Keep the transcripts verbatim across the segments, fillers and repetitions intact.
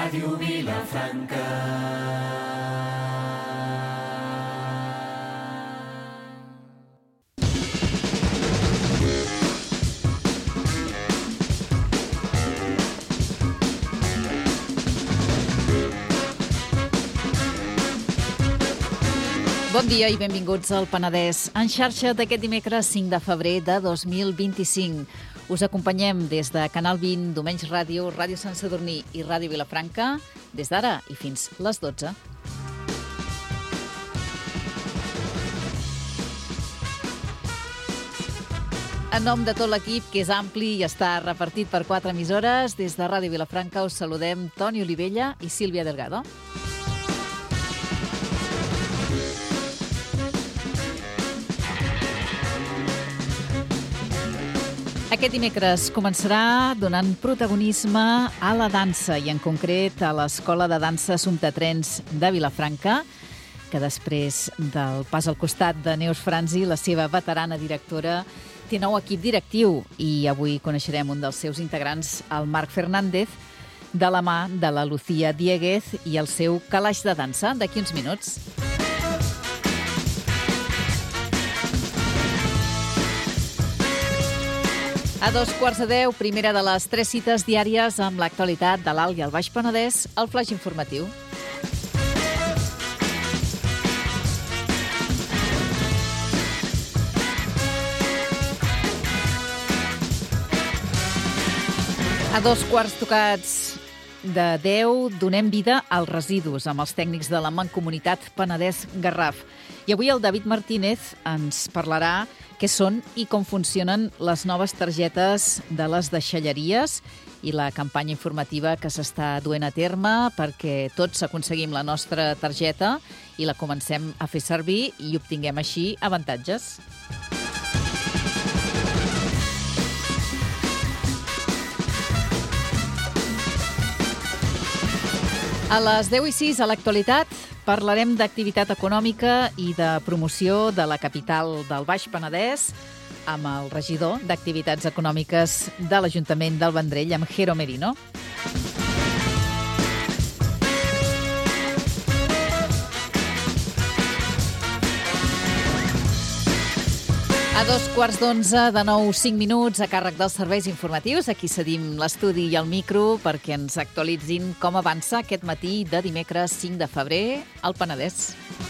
Ràdio Vilafranca. Bon dia i benvinguts al Penedès en xarxa d'aquest dimecres cinc de febrer de dos mil vint-i-cinc. Us acompanyem des de Canal vint, Domenys Ràdio, Ràdio Sant Sadurní i Ràdio Vilafranca, des d'ara i fins les dotze. En nom de tot l'equip, que és ampli i està repartit per quatre emissores, des de Ràdio Vilafranca us saludem Toni Olivella i Sílvia Delgado. Aquest dimecres començarà donant protagonisme a la dansa i en concret a l'Escola de Dansa Assumpta Trens de Vilafranca, que després del pas al costat de Neus Franzi, la seva veterana directora, té nou equip directiu i avui coneixerem un dels seus integrants, el Marc Fernández, de la mà de la Lucía Dieguez i el seu calaix de dansa d'aquí uns minuts. A dos quarts de deu, primera de les tres cites diàries amb l'actualitat de l'Alt i el Baix Penedès, el flaix informatiu. A dos quarts tocats de deu, donem vida als residus amb els tècnics de la Mancomunitat Penedès Garraf. I avui el David Martínez ens parlarà què són i com funcionen les noves targetes de les deixalleries i la campanya informativa que s'està duent a terme perquè tots aconseguim la nostra targeta i la comencem a fer servir i obtinguem així avantatges. A les deu i sis, a l'actualitat, parlarem d'activitat econòmica i de promoció de la capital del Baix Penedès amb el regidor d'Activitats Econòmiques de l'Ajuntament del Vendrell, amb Jero Merino. A dos quarts d'onze, de nou, cinc minuts, a càrrec dels serveis informatius. Aquí cedim l'estudi i el micro perquè ens actualitzin com avança aquest matí de dimecres cinc de febrer al Penedès.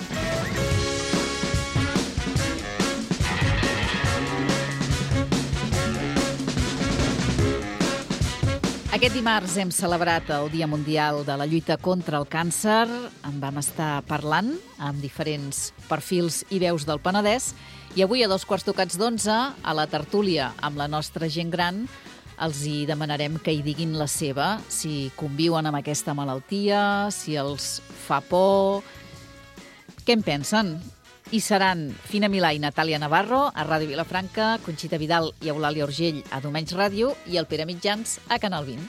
Aquest dimarts hem celebrat el Dia Mundial de la Lluita contra el Càncer. En vam estar parlant amb diferents perfils i veus del Penedès. I avui, a dos quarts tocats d'onze, a la tertúlia amb la nostra gent gran, els hi demanarem que hi diguin la seva, si conviuen amb aquesta malaltia, si els fa por, què en pensen? I seran Fina Milà i Natàlia Navarro a Ràdio Vilafranca, Conxita Vidal i Eulàlia Urgell a Domenys Ràdio i el Pere Mitjans a Canal vint.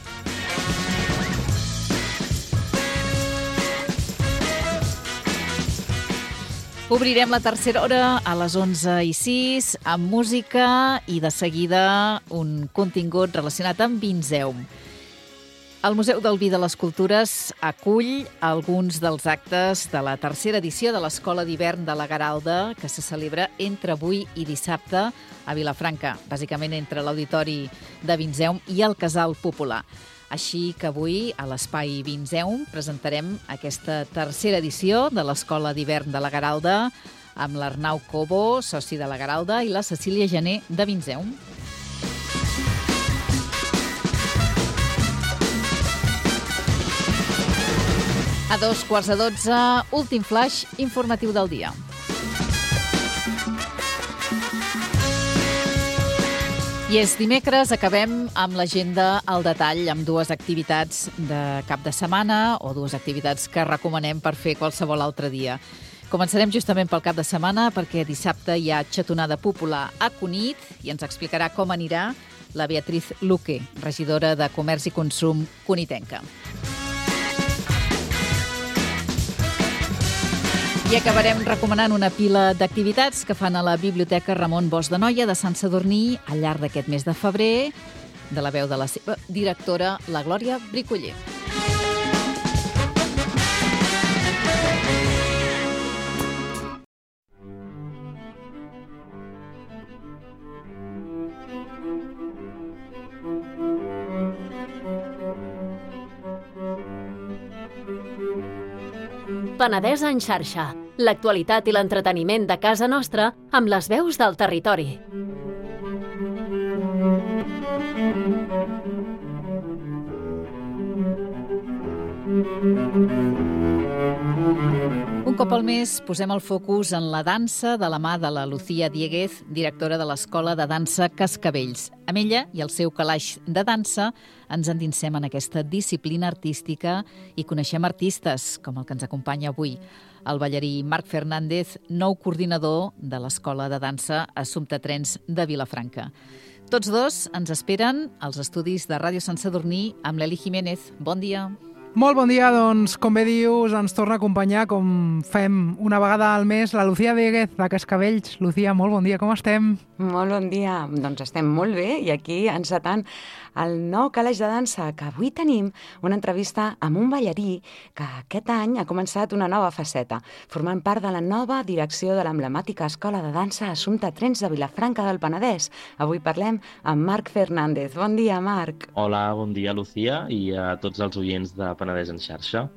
Obrirem la tercera hora a les onze i sis amb música i de seguida un contingut relacionat amb Vinzeum. El Museu del Vi de les Cultures acull alguns dels actes de la tercera edició de l'Escola d'Hivern de la Garalda que se celebra entre avui i dissabte a Vilafranca, bàsicament entre l'Auditori de Vinzeum i el Casal Popular. Així que avui, a l'Espai Vinzeum, presentarem aquesta tercera edició de l'Escola d'Hivern de la Garalda amb l'Arnau Cobo, soci de la Garalda, i la Cecília Gené de Vinzeum. A dos quarts de dotze, últim flash informatiu del dia. I és dimecres, acabem amb l'agenda al detall, amb dues activitats de cap de setmana o dues activitats que recomanem per fer qualsevol altre dia. Començarem justament pel cap de setmana perquè dissabte hi ha xatonada popular a Cunit i ens explicarà com anirà la Beatriz Luque, regidora de Comerç i Consum cunitenca. I acabarem recomanant una pila d'activitats que fan a la Biblioteca Ramon Bosch de Noia de Sant Sadurní al llarg d'aquest mes de febrer, de la veu de la seva directora, la Glòria Bricoller. Penedès en xarxa. L'actualitat i l'entreteniment de casa nostra amb les veus del territori. Un cop al mes posem el focus en la dansa de la mà de la Lucía Dieguez, directora de l'Escola de Dansa Cascavells. Amb ella i el seu calaix de dansa ens endinsem en aquesta disciplina artística i coneixem artistes, com el que ens acompanya avui, el ballarí Marc Fernández, nou coordinador de l'Escola de Dansa Assumpta Trens de Vilafranca. Tots dos ens esperen als estudis de Ràdio Sant Sadurní amb l'Eli Jiménez. Bon dia. Molt bon dia, doncs, com bé dius, ens torna a acompanyar, com fem una vegada al mes, la Lucía Dieguez, de Cascavells. Lucía, molt bon dia, com estem? Molt bon dia, doncs estem molt bé i aquí encetant el nou calaix de dansa, que avui tenim una entrevista amb un ballarí que aquest any ha començat una nova faceta, formant part de la nova direcció de l'emblemàtica Escola de Dansa Assumpta Trens de Vilafranca del Penedès. Avui parlem amb Marc Fernández. Bon dia, Marc. Hola, bon dia, Lucía, i a tots els oients de Penedès en xarxa.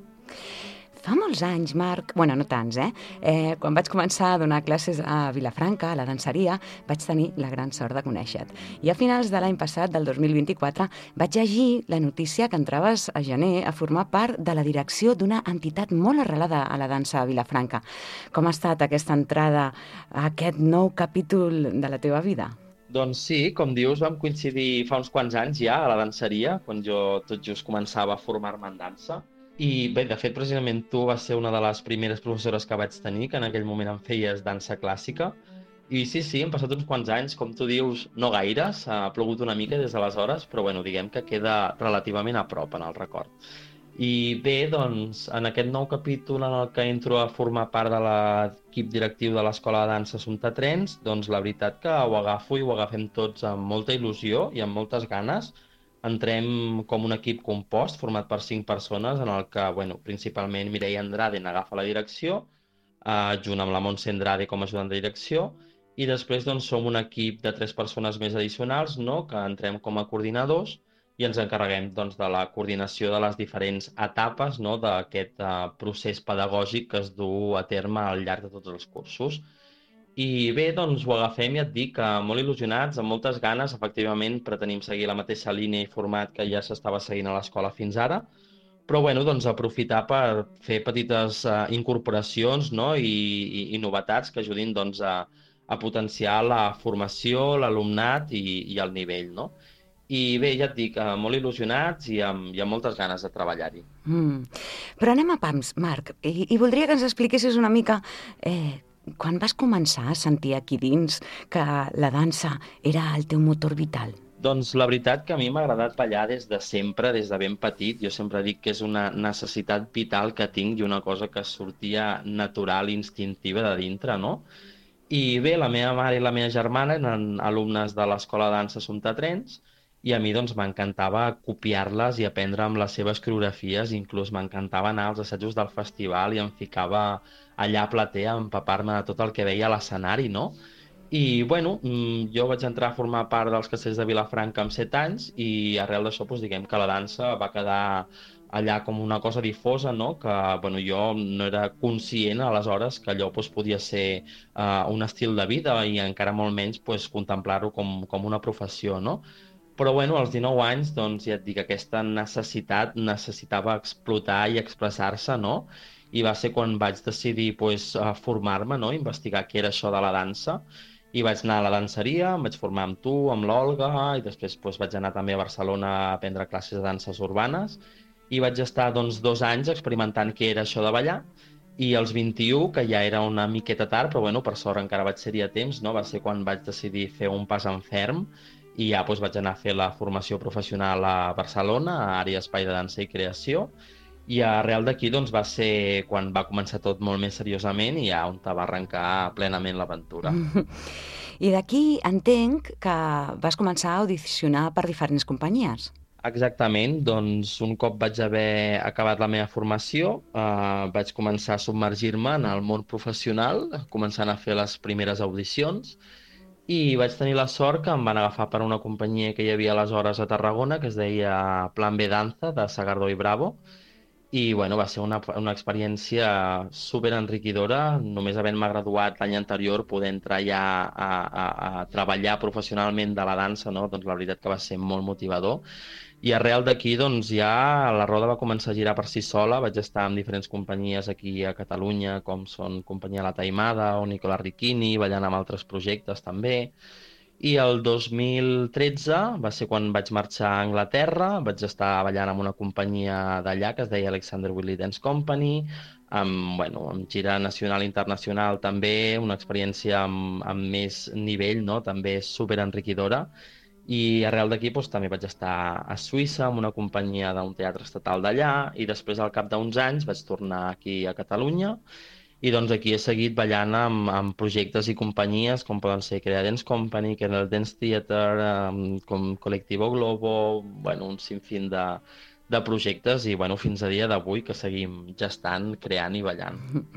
Fa molts anys, Marc, bueno, no tants, eh? eh? Quan vaig començar a donar classes a Vilafranca, a la danseria, vaig tenir la gran sort de conèixer-te. I a finals de l'any passat, del dos mil vint-i-quatre, vaig llegir la notícia que entraves a gener a formar part de la direcció d'una entitat molt arrelada a la dansa a Vilafranca. Com ha estat aquesta entrada a aquest nou capítol de la teva vida? Doncs sí, com dius, vam coincidir fa uns quants anys ja a la danseria, quan jo tot just començava a formar-me en dansa. I bé, de fet, precisament tu vas ser una de les primeres professores que vaig tenir, que en aquell moment em feies dansa clàssica. I sí, sí, han passat uns quants anys, com tu dius, no gaires, ha plogut una mica des d'aleshores, però bueno, diguem que queda relativament a prop en el record. I bé, doncs, en aquest nou capítol en el que entro a formar part de l'equip directiu de l'Escola de Dansa Assumpta Trens, doncs la veritat que ho agafo i ho agafem tots amb molta il·lusió i amb moltes ganes. Entrem com un equip compost, format per cinc persones, en el que, bueno, principalment Mireia Andrade n'agafa la direcció, eh, junt amb la Montse Andrade com a ajudant de direcció, i després doncs, som un equip de tres persones més addicionals, no?, que entrem com a coordinadors i ens encarreguem doncs, de la coordinació de les diferents etapes, no?, d'aquest eh, procés pedagògic que es du a terme al llarg de tots els cursos. I bé, doncs ho agafem, ja et dic, molt il·lusionats, amb moltes ganes. Efectivament, pretenim seguir la mateixa línia i format que ja s'estava seguint a l'escola fins ara, però bueno, doncs, aprofitar per fer petites uh, incorporacions, no? I, i, i novetats que ajudin doncs, a, a potenciar la formació, l'alumnat i, i el nivell, no? I bé, ja et dic, uh, molt il·lusionats i amb, i amb moltes ganes de treballar-hi. Mm. Però anem a pams, Marc, i, i voldria que ens expliquessis una mica... Eh... Quan vas començar a sentir aquí dins que la dansa era el teu motor vital? Doncs la veritat que a mi m'ha agradat ballar des de sempre, des de ben petit. Jo sempre dic que és una necessitat vital que tinc i una cosa que sortia natural i instintiva de dintre, no? I bé, la meva mare i la meva germana eren alumnes de l'Escola de Dansa Assumpta Trens i a mi doncs m'encantava copiar-les i aprendre amb les seves coreografies, inclús m'encantava anar als assajos del festival i em ficava allà a platea a empapar-me de tot el que veia a l'escenari, no? I, bueno, jo vaig entrar a formar part dels Castells de Vilafranca amb set anys i arrel d'això, doncs, diguem que la dansa va quedar allà com una cosa difosa, no? Que, bueno, jo no era conscient aleshores que allò doncs, podia ser uh, un estil de vida i encara molt menys doncs, contemplar-ho com, com una professió, no? Però, bueno, als dinou anys, doncs, ja et dic, aquesta necessitat necessitava explotar i expressar-se, no? I va ser quan vaig decidir pues, formar-me, no? Investigar què era això de la dansa. I vaig anar a la danseria, em vaig formar amb tu, amb l'Olga, i després pues, vaig anar també a Barcelona a aprendre classes de danses urbanes. I vaig estar doncs, dos anys experimentant què era això de ballar. I als vint-i-u, que ja era una miqueta tard, però bueno, per sort encara vaig ser-hi a temps, no? Va ser quan vaig decidir fer un pas en ferm i ja doncs, vaig anar a fer la formació professional a Barcelona, a Àrea Espai de Dansa i Creació, i arrel d'aquí doncs, va ser quan va començar tot molt més seriosament i ja on va arrencar plenament l'aventura. I d'aquí entenc que vas començar a audicionar per diferents companyies. Exactament, doncs un cop vaig haver acabat la meva formació, eh, vaig començar a submergir-me en el món professional, començant a fer les primeres audicions, i vaig tenir la sort que em van agafar per una companyia que hi havia aleshores a Tarragona, que es deia Plan B Danza, de Sagardó i Bravo, i bueno, va ser una, una experiència super enriquidora, només havent-me graduat l'any anterior, poder entrar ja a, a, a treballar professionalment de la dansa, no? Doncs la veritat que va ser molt motivador. I arrel d'aquí, doncs, ja la roda va començar a girar per si sola. Vaig estar amb diferents companyies aquí a Catalunya, com són Companyia La Taimada o Nicola Ricchini, ballant amb altres projectes també. I el dos mil tretze va ser quan vaig marxar a Anglaterra, vaig estar ballant amb una companyia d'allà que es deia Alexander Willie Dance Company, amb, bueno, amb gira nacional i internacional també, una experiència amb, amb més nivell, no? També super enriquidora. I arrel d'aquí doncs, també vaig estar a Suïssa amb una companyia d'un teatre estatal d'allà i després al cap d'uns anys vaig tornar aquí a Catalunya i doncs aquí he seguit ballant amb, amb projectes i companyies com poden ser Crea Dance Company, Kernel Dance Theatre, com Colectivo Globo, bueno, un sinfín de, de projectes i bueno, fins a dia d'avui que seguim gestant, creant i ballant.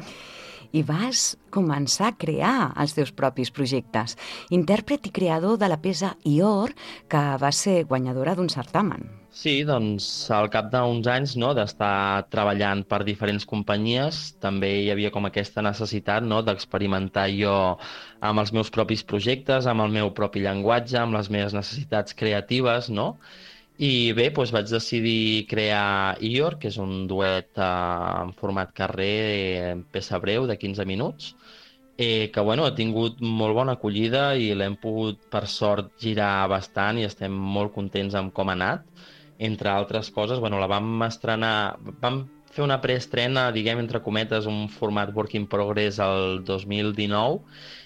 I vas començar a crear els teus propis projectes. Intèrpret i creador de la peça Ior, que va ser guanyadora d'un certamen. Sí, doncs al cap d'uns anys, no, d'estar treballant per diferents companyies, també hi havia com aquesta necessitat, no, d'experimentar jo amb els meus propis projectes, amb el meu propi llenguatge, amb les meves necessitats creatives, no? I bé, doncs vaig decidir crear Ior, que és un duet eh, en format carrer, en peça breu de quinze minuts, eh, que bueno, ha tingut molt bona acollida i l'hem pogut, per sort, girar bastant i estem molt contents amb com ha anat. Entre altres coses, bueno, la vam estrenar, vam fer una preestrena, diguem, entre cometes, un format work in progress el dos mil dinou,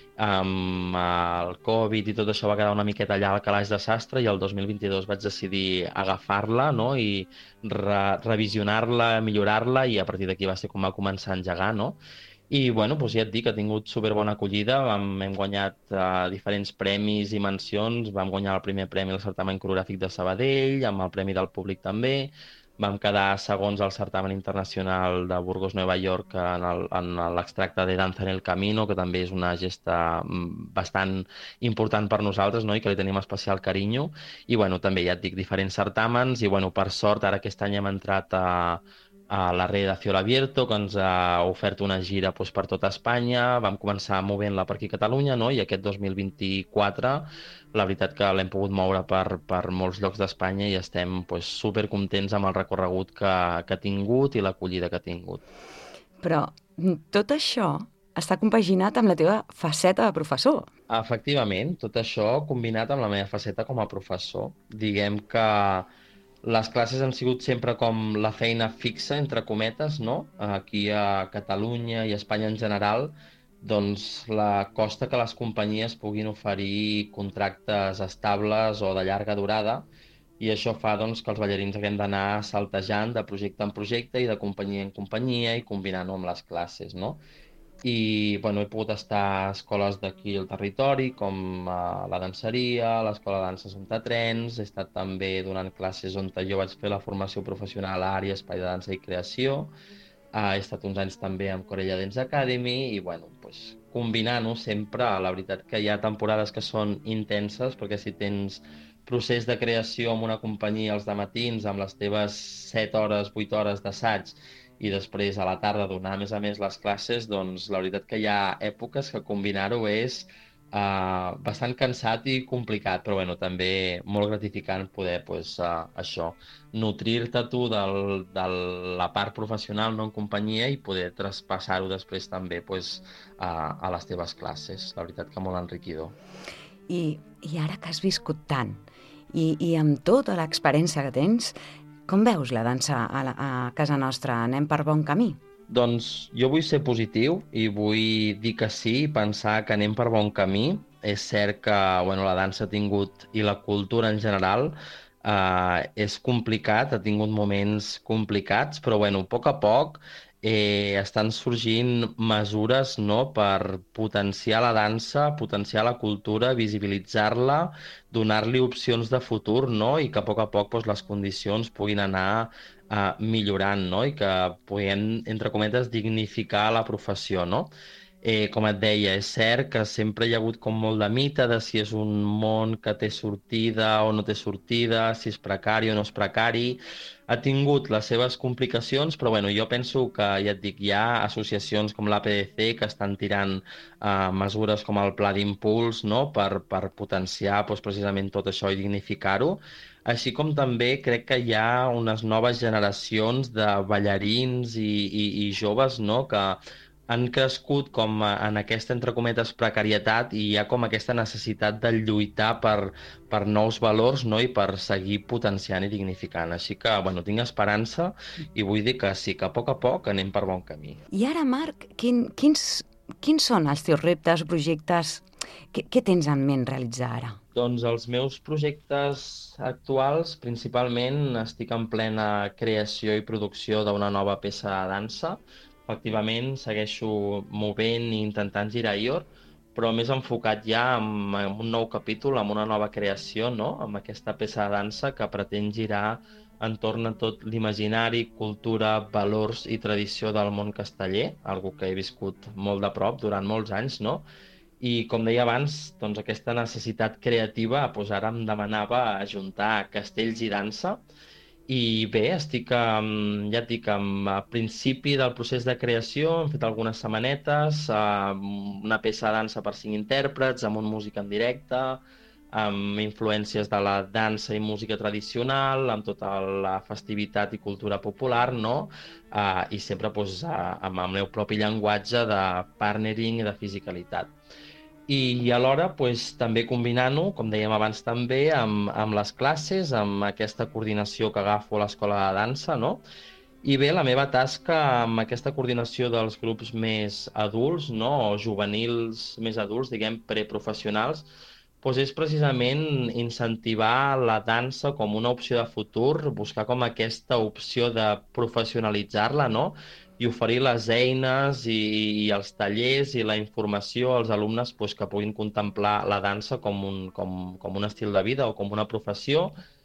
amb el Covid i tot això va quedar una miqueta allà al calaix de sastre i el dos mil vint-i-dos vaig decidir agafar-la, no? I re revisionar-la, millorar-la i a partir d'aquí va ser com va començar a engegar, no? I bueno, doncs ja et dic, ha tingut superbona acollida, vam, hem guanyat uh, diferents premis i mencions, vam guanyar el primer premi al certamen coreogràfic de Sabadell, amb el premi del públic també, vam quedar segons al certamen internacional de Burgos, Nova York, en l'extracte de Danza en el Camino, que també és una gesta bastant important per nosaltres, no? I que li tenim especial carinyo. I bueno, també ja et dic, diferents certàmens, i bueno, per sort, ara aquest any hem entrat a, a la Red de Cielo Abierto, que ens ha ofert una gira doncs, per tota Espanya. Vam començar movent-la per aquí a Catalunya, no? I aquest dos mil vint-i-quatre la veritat que l'hem pogut moure per, per molts llocs d'Espanya i estem pues, supercontents amb el recorregut que, que ha tingut i l'acollida que ha tingut. Però tot això està compaginat amb la teva faceta de professor. Efectivament, tot això combinat amb la meva faceta com a professor. Diguem que les classes han sigut sempre com la feina fixa, entre cometes, no? Aquí a Catalunya i a Espanya en general, doncs la costa que les companyies puguin oferir contractes estables o de llarga durada i això fa doncs, que els ballarins haguem d'anar saltejant de projecte en projecte i de companyia en companyia i combinant-ho amb les classes, no? I bueno, he pogut estar a escoles d'aquí al territori, com a la danseria, l'Escola de Dansa Santa Trens, he estat també donant classes on jo vaig fer la formació professional a àrea Espai de Dansa i Creació, Uh, he estat uns anys també amb Corella Dance Academy i bueno, pues, combinant-ho sempre, la veritat que hi ha temporades que són intenses perquè si tens procés de creació amb una companyia als dematins amb les teves set hores, vuit hores d'assaig i després a la tarda donar a més a més les classes, doncs la veritat que hi ha èpoques que combinar-ho és Uh, bastant cansat i complicat, però bueno, també molt gratificant poder pues, uh, això, nutrir-te tu del, de la part professional no en companyia i poder traspassar-ho després també pues, uh, a les teves classes. La veritat que molt enriquidor. I, i ara que has viscut tant i, i amb tota l'experiència que tens, com veus la dansa a, la, a casa nostra? Anem per bon camí? Doncs jo vull ser positiu i vull dir que sí, pensar que anem per bon camí. És cert que bueno, la dansa ha tingut, i la cultura en general, eh, és complicat, ha tingut moments complicats, però bueno, a poc a poc eh, estan sorgint mesures no, per potenciar la dansa, potenciar la cultura, visibilitzar-la, donar-li opcions de futur no? I que a poc a poc doncs, les condicions puguin anar Uh, millorant, no? I que puguem, entre cometes, dignificar la professió, no? Eh, com et deia, és cert que sempre hi ha hagut com molt de mite de si és un món que té sortida o no té sortida, si és precari o no és precari. Ha tingut les seves complicacions, però bueno, jo penso que, ja et dic, hi ha associacions com l'A P D C que estan tirant eh, mesures com el Pla d'Impuls, no?, per, per potenciar doncs, precisament tot això i dignificar-ho. Així com també crec que hi ha unes noves generacions de ballarins i, i, i joves, no?, que han crescut com a, en aquesta, entre cometes, precarietat i hi ha com aquesta necessitat de lluitar per, per nous valors, no?, i per seguir potenciant i dignificant. Així que, bueno, tinc esperança i vull dir que sí, que a poc a poc anem per bon camí. I ara, Marc, quin, quins, quins són els teus reptes, projectes? Què, què tens en ment realitzar ara? Doncs els meus projectes actuals, principalment estic en plena creació i producció d'una nova peça de dansa. Efectivament, segueixo movent i intentant girar I O R, però més enfocat ja en, en un nou capítol, en una nova creació, no?, amb aquesta peça de dansa que pretén girar entorn a tot l'imaginari, cultura, valors i tradició del món casteller, algo que he viscut molt de prop durant molts anys, no? I com deia abans, doncs aquesta necessitat creativa, doncs ara em demanava ajuntar castells i dansa. I bé, estic, um, ja et dic, um, a principi del procés de creació, hem fet algunes setmanetes, uh, una peça de dansa per cinc intèrprets, amb un músic en directe, amb influències de la dansa i música tradicional, amb tota la festivitat i cultura popular, no? Uh, I sempre doncs, uh, amb el meu propi llenguatge de partnering i de fisicalitat. I alhora doncs, també combinant-ho, com dèiem abans també, amb, amb les classes, amb aquesta coordinació que agafo a l'escola de dansa, no? I bé, la meva tasca amb aquesta coordinació dels grups més adults, no?, o juvenils més adults, diguem, preprofessionals, doncs és precisament incentivar la dansa com una opció de futur, buscar com aquesta opció de professionalitzar-la, no?, i oferir les eines i, i els tallers i la informació als alumnes doncs, que puguin contemplar la dansa com un, com, com un estil de vida o com una professió,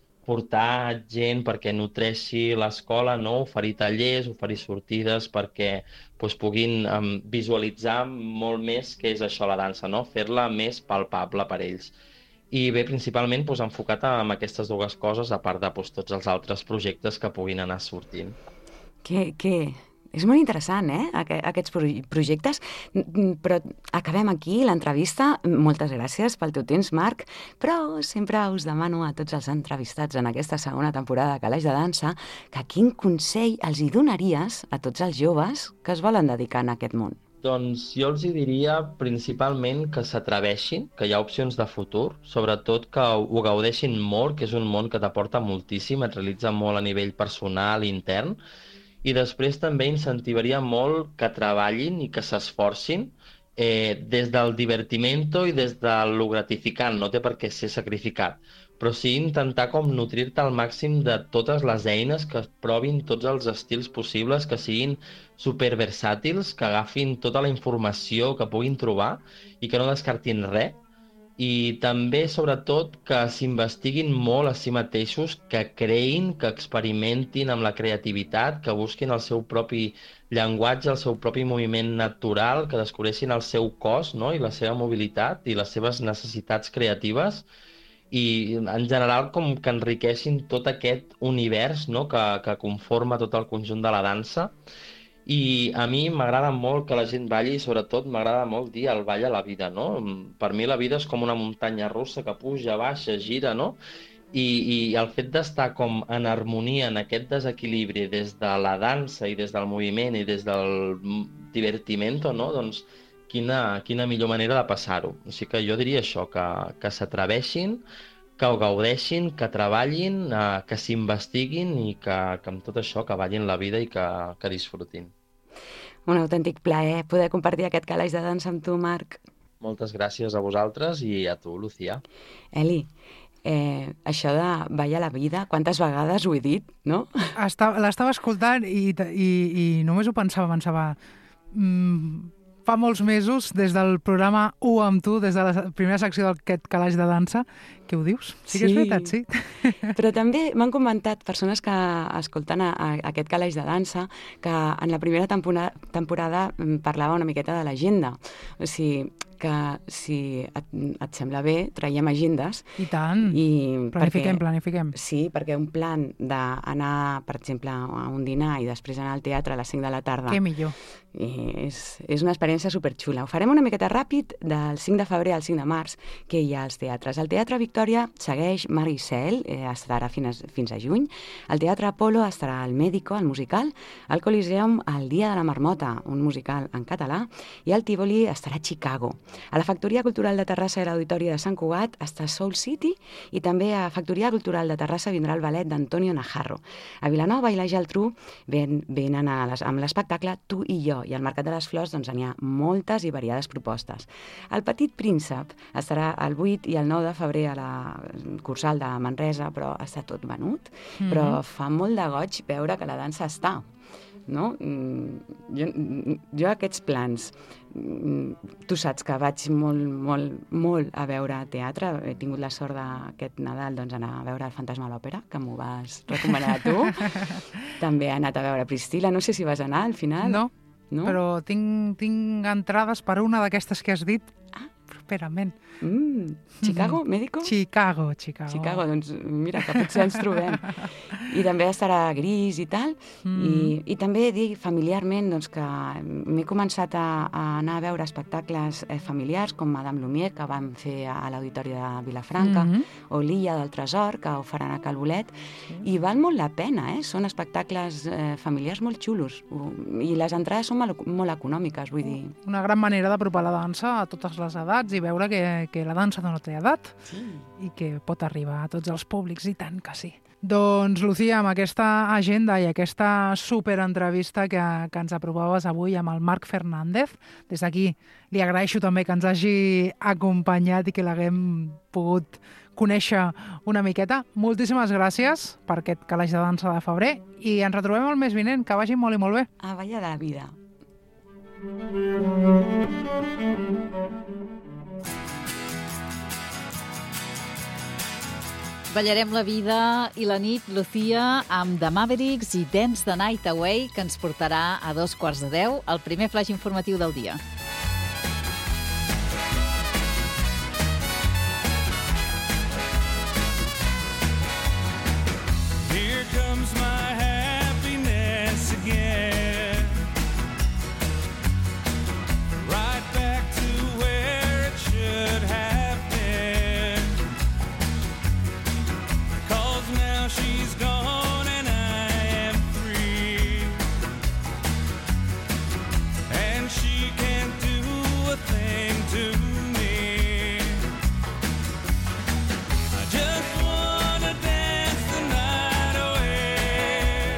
portar gent perquè nutreixi l'escola, no? Oferir tallers, oferir sortides perquè doncs, puguin um, visualitzar molt més què és això la dansa, no? Fer-la més palpable per ells. I bé, principalment doncs, enfocat en aquestes dues coses, a part de doncs, tots els altres projectes que puguin anar sortint. Que, que... És molt interessant, eh, aquests projectes, però acabem aquí l'entrevista. Moltes gràcies pel teu temps, Marc, però sempre us demano a tots els entrevistats en aquesta segona temporada de Calaix de Dansa que quin consell els hi donaries a tots els joves que es volen dedicar a aquest món? Doncs jo els hi diria principalment que s'atreveixin, que hi ha opcions de futur, sobretot que ho gaudeixin molt, que és un món que t'aporta moltíssim, et realitza molt a nivell personal i intern. I després també incentivaria molt que treballin i que s'esforcin eh, des del divertimento i des de lo gratificant, no té per què ser sacrificat, però sí intentar com nutrir-te al màxim de totes les eines, que provin tots els estils possibles, que siguin superversàtils, que agafin tota la informació que puguin trobar i que no descartin res. I també, sobretot, que s'investiguin molt a si mateixos, que creïn, que experimentin amb la creativitat, que busquin el seu propi llenguatge, el seu propi moviment natural, que descobreixin el seu cos, no?, i la seva mobilitat i les seves necessitats creatives, i en general com que enriqueixin tot aquest univers, no?, que, que conforma tot el conjunt de la dansa. I a mi m'agrada molt que la gent balli i sobretot m'agrada molt dir el ball a la vida, no? Per mi la vida és com una muntanya russa que puja, baixa, gira, no? I, i el fet d'estar com en harmonia en aquest desequilibri des de la dansa i des del moviment i des del divertimento, no? Doncs quina, quina millor manera de passar-ho. O sigui que jo diria això, que, que s'atreveixin, que ho gaudeixin, que treballin, eh, que s'investiguin i que, que amb tot això que ballin la vida i que, que disfrutin. Un autèntic plaer poder compartir aquest calaix de dansa amb tu, Marc. Moltes gràcies a vosaltres i a tu, Lucía. Eli, eh, això de ballar la vida, quantes vegades ho he dit, no? L'estava escoltant i, i, i només ho pensava, pensava... Mm, fa molts mesos, des del programa U amb tu, des de la primera secció d'aquest calaix de dansa. Què ho dius? Sí que és veritat, sí. Però també m'han comentat persones que escolten a, a aquest calaix de dansa que en la primera temporada, temporada parlava una miqueta de l'agenda. O sigui, que si et, et sembla bé, traiem agendes. I tant. I planifiquem, perquè, planifiquem. planifiquem. Sí, perquè un plan d'anar, per exemple, a un dinar i després anar al teatre a les cinc de la tarda... Què millor. I és, és una experiència superxula. Ho farem una miqueta ràpid del cinc de febrer al cinc de març, que hi ha als teatres. El Teatre Victòria segueix Mar i Cel, eh, estarà fins, fins a juny. El Teatre Apolo estarà el Médico, el musical. El Coliseum, el Dia de la Marmota, un musical en català. I el Tívoli estarà a Chicago. A la Factoria Cultural de Terrassa i l'Auditori de Sant Cugat està Soul City i també a Factoria Cultural de Terrassa vindrà el ballet d'Antonio Najarro. A Vilanova i la Geltrú ven, venen a les, amb l'espectacle Tu i jo, i al Mercat de les Flors doncs, n'hi ha moltes i variades propostes. El Petit Príncep estarà el vuit i el nou de febrer a la Cursal de Manresa, però està tot venut, mm-hmm. però fa molt de goig veure que la dansa està. No? Jo, jo aquests plans, tu saps que vaig molt, molt, molt a veure teatre. He tingut la sort d'aquest Nadal doncs, anar a veure el Fantasma a l'Òpera, que m'ho vas recomanar a tu. També he anat a veure Priscila, no sé si vas anar al final. No, no? Però tinc, tinc entrades per una d'aquestes que has dit. Ah, properament. Mm, Chicago, mm-hmm. Médico? Chicago, Chicago. Chicago, doncs mira, que potser ens trobem. I també estarà Gris i tal. Mm. I, I també dir familiarment doncs, que m'he començat a, a anar a veure espectacles eh, familiars com Madame Lumière, que vam fer a, a l'Auditori de Vilafranca, mm-hmm. o L'Illa del Tresor, que ho faran a Calbolet. Mm. I val molt la pena, eh? Són espectacles eh, familiars molt xulos. I les entrades són molt, molt econòmiques, vull dir. Una gran manera d'apropar la dansa a totes les edats i veure que, que la dansa no té edat, sí. I que pot arribar a tots els públics, i tant que sí. Doncs, Lucía, amb aquesta agenda i aquesta superentrevista que, que ens aprovaves avui amb el Marc Fernández, des d'aquí li agraeixo també que ens hagi acompanyat i que l'haguem pogut conèixer una miqueta. Moltíssimes gràcies per aquest calaix de dansa de febrer i ens retrobem el mes vinent. Que vagi molt i molt bé. A Balla de la Vida. Ballarem la vida i la nit, Lucía, amb The Mavericks i Dance the Night Away, que ens portarà a dos quarts de deu, el primer flaix informatiu del dia. Here comes my happiness again, right back to where it should have been. Now she's gone and I am free, and she can't do a thing to me. I just wanna dance the night away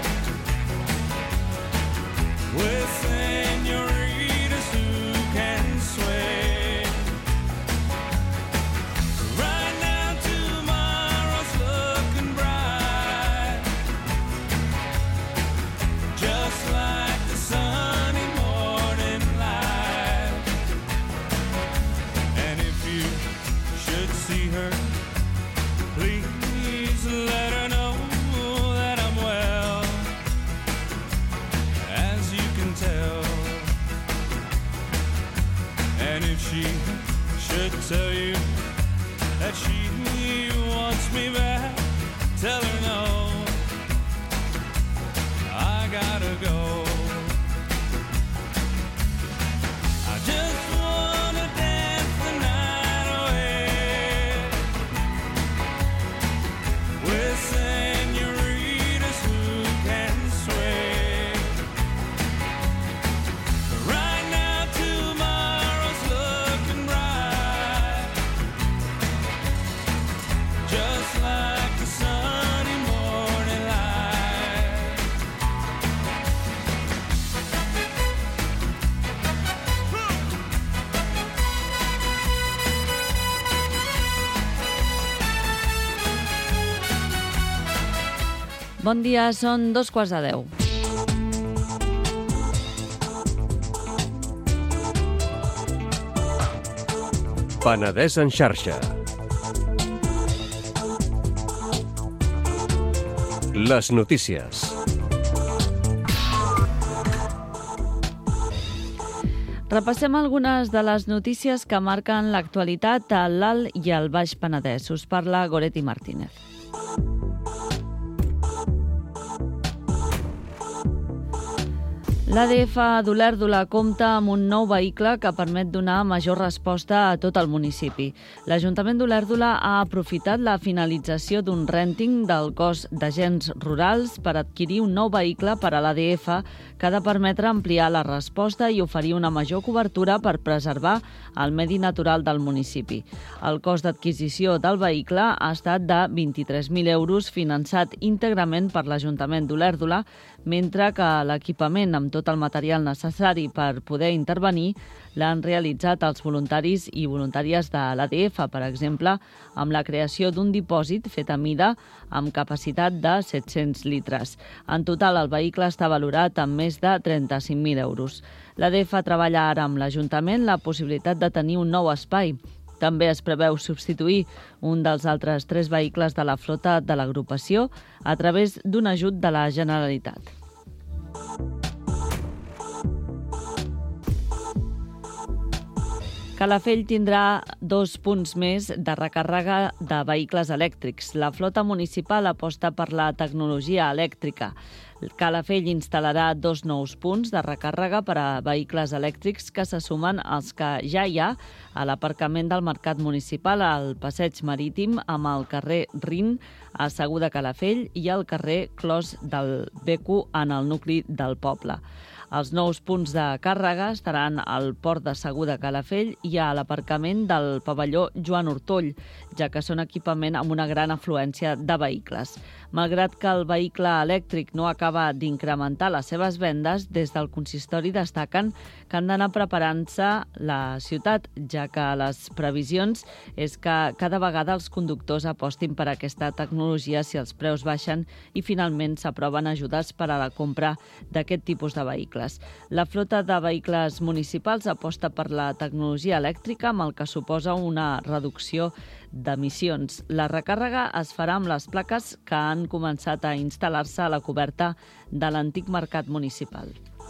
with senoritas who can sway. Right now tomorrow's looking bright, just like the sunny morning light. And if you should see her, please let her know that I'm well, as you can tell. And if she should tell you that she wants me back, tell her no, I gotta go. I just wanna dance the night away with senoritas who can sway. Right now tomorrow's looking bright, just like the sunny morning light. Bon dia, són dos quarts de deu. Penedès en xarxa. Les notícies. Repassem algunes de les notícies que marquen l'actualitat a l'Alt i al Baix Penedès. Us parla Goretti Martínez. L'A D F d'Olèrdola compta amb un nou vehicle que permet donar major resposta a tot el municipi. L'Ajuntament d'Olèrdola ha aprofitat la finalització d'un rènting del cos d'agents rurals per adquirir un nou vehicle per a l'A D F que ha de permetre ampliar la resposta i oferir una major cobertura per preservar el medi natural del municipi. El cost d'adquisició del vehicle ha estat de vint-i-tres mil euros, finançat íntegrament per l'Ajuntament d'Olèrdola, mentre que l'equipament amb tot el material necessari per poder intervenir l'han realitzat els voluntaris i voluntàries de l'A D F, per exemple, amb la creació d'un dipòsit fet a mida amb capacitat de set-cents litres. En total, el vehicle està valorat amb més de trenta-cinc mil euros. L'A D F treballa ara amb l'Ajuntament la possibilitat de tenir un nou espai. També es preveu substituir un dels altres tres vehicles de la flota de l'agrupació a través d'un ajut de la Generalitat. Calafell tindrà dos punts més de recàrrega de vehicles elèctrics. La flota municipal aposta per la tecnologia elèctrica. Calafell instal·larà dos nous punts de recàrrega per a vehicles elèctrics que se sumen als que ja hi ha a l'aparcament del Mercat Municipal, al Passeig Marítim, amb el carrer Rin, a Segur de Calafell, i al carrer Clos del Beco, en el nucli del poble. Els nous punts de càrrega estaran al port de Segur de Calafell i a l'aparcament del pavelló Joan Ortoll, ja que són equipament amb una gran afluència de vehicles. Malgrat que el vehicle elèctric no acaba d'incrementar les seves vendes, des del consistori destaquen que han d'anar preparant-se la ciutat, ja que les previsions és que cada vegada els conductors apostin per aquesta tecnologia si els preus baixen i finalment s'aproven ajudes per a la compra d'aquest tipus de vehicles. La flota de vehicles municipals aposta per la tecnologia elèctrica, amb el que suposa una reducció d'emissions. La recàrrega es farà amb les plaques que han començat a instal·lar-se a la coberta de l'antic mercat municipal.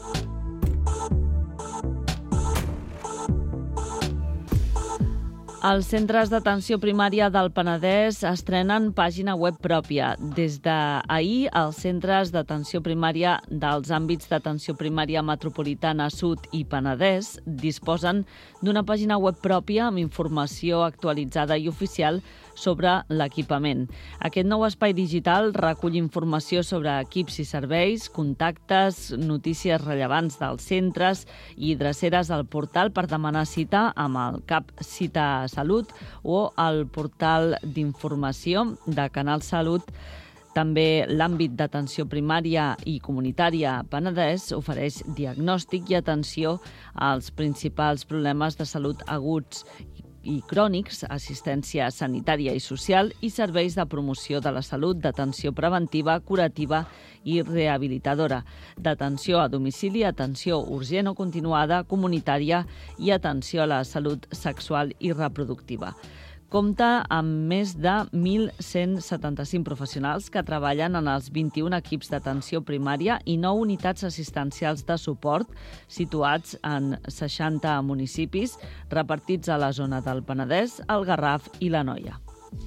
Els centres d'atenció primària del Penedès estrenen pàgina web pròpia. Des d'ahir, els centres d'atenció primària dels àmbits d'atenció primària metropolitana Sud i Penedès disposen d'una pàgina web pròpia amb informació actualitzada i oficial sobre l'equipament. Aquest nou espai digital recull informació sobre equips i serveis, contactes, notícies rellevants dels centres i dreceres al portal per demanar cita amb el CAP Cita Salut o al portal d'informació de Canal Salut. També l'àmbit d'atenció primària i comunitària Penedès ofereix diagnòstic i atenció als principals problemes de salut aguts i crònics, assistència sanitària i social i serveis de promoció de la salut, d'atenció preventiva, curativa i rehabilitadora, d'atenció a domicili, atenció urgent o continuada, comunitària i atenció a la salut sexual i reproductiva. Compta amb més de mil cent setanta-cinc professionals que treballen en els vint-i-un equips d'atenció primària i nou unitats assistencials de suport situats en seixanta municipis repartits a la zona del Penedès, el Garraf i l'Anoia.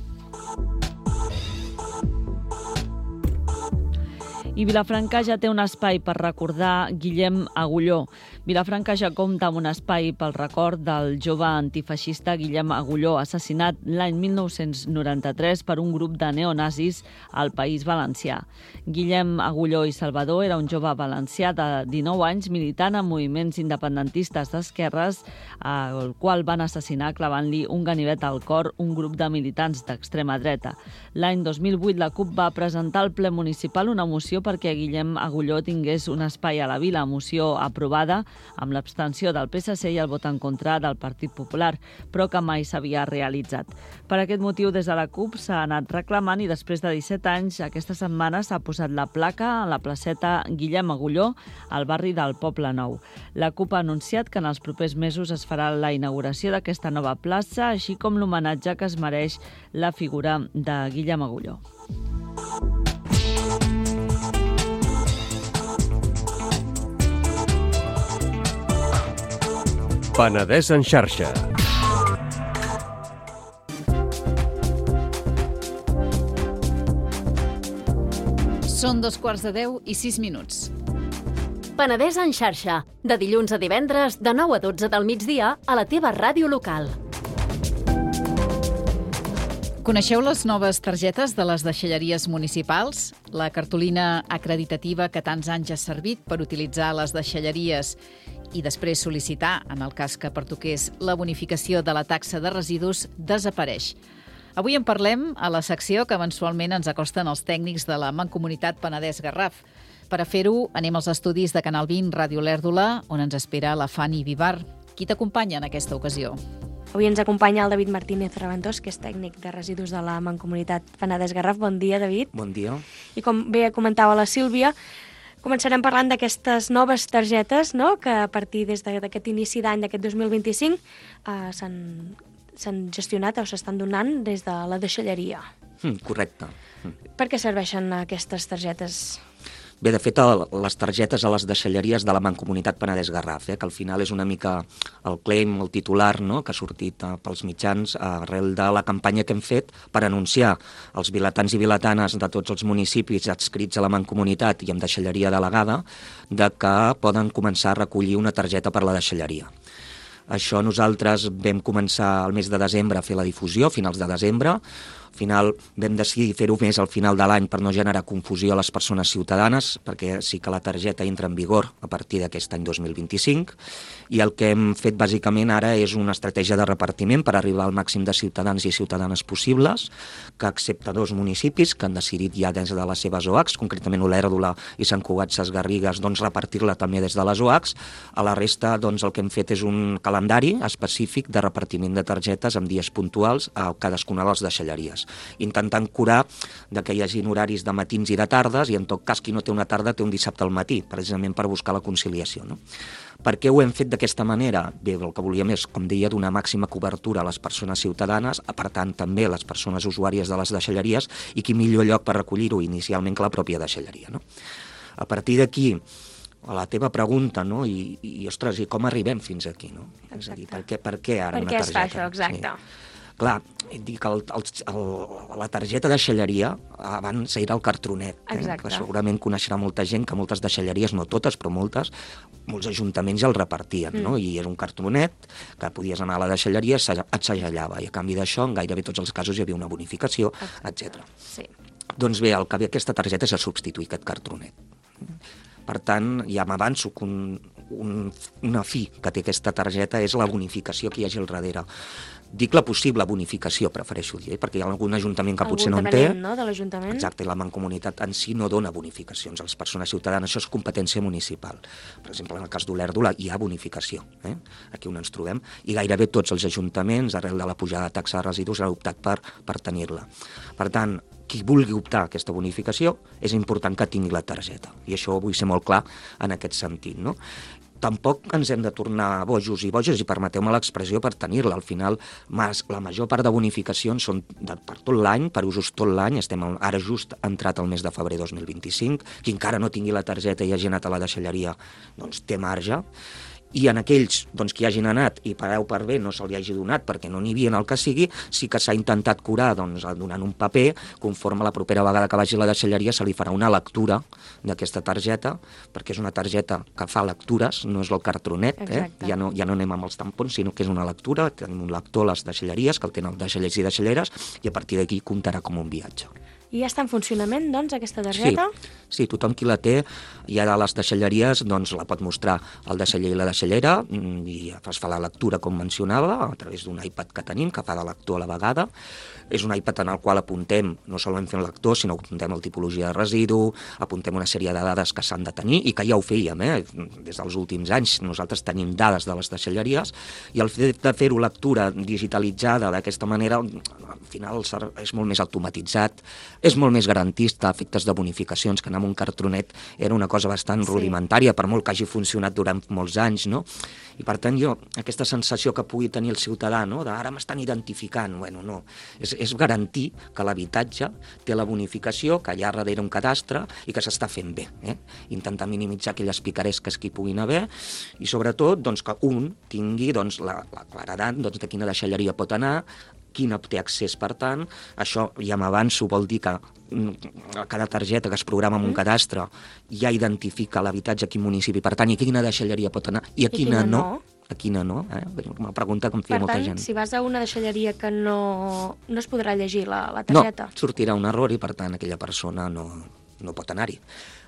I Vilafranca ja té un espai per recordar Guillem Agulló. Vilafranca ja compta amb un espai pel record del jove antifeixista Guillem Agulló, assassinat l'any mil nou-cents noranta-tres per un grup de neonazis al País Valencià. Guillem Agulló i Salvador era un jove valencià de dinou anys militant en moviments independentistes d'esquerres, al qual van assassinar clavant-li un ganivet al cor un grup de militants d'extrema dreta. L'any dos mil vuit la CUP va presentar al ple municipal una moció perquè Guillem Agulló tingués un espai a la vila, moció aprovada amb l'abstenció del P S C i el vot en contra del Partit Popular, però que mai s'havia realitzat. Per aquest motiu, des de la CUP s'ha anat reclamant i després de disset anys, aquesta setmana s'ha posat la placa a la placeta Guillem Agulló, al barri del Poble Nou. La CUP ha anunciat que en els propers mesos es farà la inauguració d'aquesta nova plaça, així com l'homenatge que es mereix la figura de Guillem Agulló. Penedès en xarxa. Són dos quarts de deu i sis minuts. Penedès en xarxa, de dilluns a divendres, de nou a dotze del migdia, a la teva ràdio local. Coneixeu les noves targetes de les deixalleries municipals? La cartolina acreditativa que tants anys ha servit per utilitzar les deixalleries i després sol·licitar, en el cas que pertoqués la bonificació de la taxa de residus, desapareix. Avui en parlem a la secció que mensualment ens acosten els tècnics de la Mancomunitat Penedès-Garraf. Per a fer-ho, anem als estudis de Canal vint, Ràdio L'Èrdula, on ens espera la Fanny Vivar. Qui t'acompanya en aquesta ocasió? Avui ens acompanya el David Martínez Raventós, que és tècnic de residus de la Mancomunitat Penedès-Garraf. Bon dia, David. Bon dia. I com bé comentava la Sílvia, començarem parlant d'aquestes noves targetes, no?, que a partir des d'aquest inici d'any, d'aquest dos mil vint-i-cinc, eh, s'han, s'han gestionat o s'estan donant des de la deixalleria. Mm, correcte. Mm. Per què serveixen aquestes targetes? Bé, de fet, les targetes a les deixalleries de la Mancomunitat Penedès-Garraf, eh, que al final és una mica el claim, el titular, no?, que ha sortit eh, pels mitjans eh, arrel de la campanya que hem fet per anunciar als vilatans i vilatanes de tots els municipis adscrits a la Mancomunitat i amb deixalleria delegada de que poden començar a recollir una targeta per la deixalleria. Això nosaltres vam començar el mes de desembre a fer la difusió, a finals de desembre. Al final vam decidir fer-ho més al final de l'any per no generar confusió a les persones ciutadanes, perquè sí que la targeta entra en vigor a partir d'aquest any dos mil vint-i-cinc, i el que hem fet bàsicament ara és una estratègia de repartiment per arribar al màxim de ciutadans i ciutadanes possibles, que excepte dos municipis que han decidit ja des de les seves O A Cs, concretament Olèrdola i Sant Cugat Sesgarrigues, doncs repartir-la també des de les O A Cs. A la resta, doncs, el que hem fet és un calendari específic de repartiment de targetes amb dies puntuals a cadascuna de les deixalleries, intentant curar de que hi hagi horaris de matins i de tardes, i en tot cas qui no té una tarda té un dissabte al matí, precisament per buscar la conciliació, no? Per què ho hem fet d'aquesta manera? Bé, el que volíem és, com deia, donar màxima cobertura a les persones ciutadanes, per tant també a les persones usuàries de les deixalleries, i qui millor lloc per recollir-ho inicialment que la pròpia deixalleria, no? A partir d'aquí, a la teva pregunta, no? I, i ostres, i com arribem fins aquí, no? Exacte. És a dir, per què, per què ara per una què targeta? es fa això, exacte. Sí. Clar, dic, el, el, el, la targeta de deixalleria abans era el cartronet, eh? Que segurament coneixerà molta gent, que moltes deixalleries, no totes, però moltes, molts ajuntaments ja el repartien, mm. no? I era un cartronet que podies anar a la deixalleria, et segellava, i a canvi d'això, en gairebé tots els casos hi havia una bonificació, etcètera. Sí. Doncs bé, el que ve aquesta targeta és a substituir aquest cartronet. Per tant, ja m'avanço que un, un, una fi que té aquesta targeta és la bonificació que hi hagi al darrere. Dic la possible bonificació, prefereixo dir, eh? Perquè hi ha algun ajuntament que algun potser no en té. No? De l'Ajuntament. Exacte, i la Mancomunitat en si no dona bonificacions a les persones ciutadanes, això és competència municipal. Per exemple, en el cas d'Olèrdola hi ha bonificació, eh? Aquí on ens trobem, i gairebé tots els ajuntaments, arrel de la pujada de taxa de residus, han optat per, per tenir-la. Per tant, qui vulgui optar a aquesta bonificació, és important que tingui la targeta, i això vull ser molt clar en aquest sentit, no? Tampoc ens hem de tornar bojos i boges, i permeteu-me l'expressió, per tenir-la. Al final, la major part de bonificacions són de, per tot l'any, per usos tot l'any. Estem ara just entrat el mes de febrer dos mil vint-i-cinc. Qui encara no tingui la targeta i hagi anat a la deixalleria, doncs té marge. I en aquells doncs, que hi hagin anat i per A o per B no se li hagi donat perquè no n'hi havia en el que sigui, sí que s'ha intentat curar doncs, donant un paper, conforme la propera vegada que vagi a la deixalleria se li farà una lectura d'aquesta targeta, perquè és una targeta que fa lectures, no és el cartronet, eh? ja, no, ja no anem amb els tampons, sinó que és una lectura, tenim un lector a les deixalleries, que el tenen els deixallers i deixalleres, i a partir d'aquí comptarà com un viatge. I ja està en funcionament, doncs, aquesta targeta? Sí, sí, tothom qui la té, i ara a les deixalleries doncs, la pot mostrar el deixaller i la deixallera, i es fa la lectura, com mencionava, a través d'un iPad que tenim, que fa de lector a la vegada. És un iPad en el qual apuntem, no solament fent lector, sinó que apuntem la tipologia de residu, apuntem una sèrie de dades que s'han de tenir, i que ja ho fèiem, eh? Des dels últims anys. Nosaltres tenim dades de les deixalleries, i el fet de fer-ho lectura digitalitzada d'aquesta manera, al final és molt més automatitzat, és molt més garantista, efectes de bonificacions, que anar amb un cartronet era una cosa bastant sí. rudimentària, per molt que hagi funcionat durant molts anys, no? I per tant jo, aquesta sensació que pugui tenir el ciutadà, no? De ara m'estan identificant, bueno, no, és, és garantir que l'habitatge té la bonificació, que hi ha darrere un cadastre i que s'està fent bé, eh? Intentar minimitzar aquelles picaresques que hi puguin haver i sobretot doncs, que un tingui doncs, la, la claredat doncs, de quina deixalleria pot anar, quina té accés, per tant, això ja m'avanço, vol dir que cada targeta que es programa amb un cadastre ja identifica l'habitatge a quin municipi, per tant, i a quina deixalleria pot anar, i a quina, I quina no, no, a quina no, eh? Una pregunta que em feia molta gent. Per tant, si vas a una deixalleria que no, no es podrà llegir la, la targeta? No, sortirà un error i, per tant, aquella persona no, no pot anar-hi.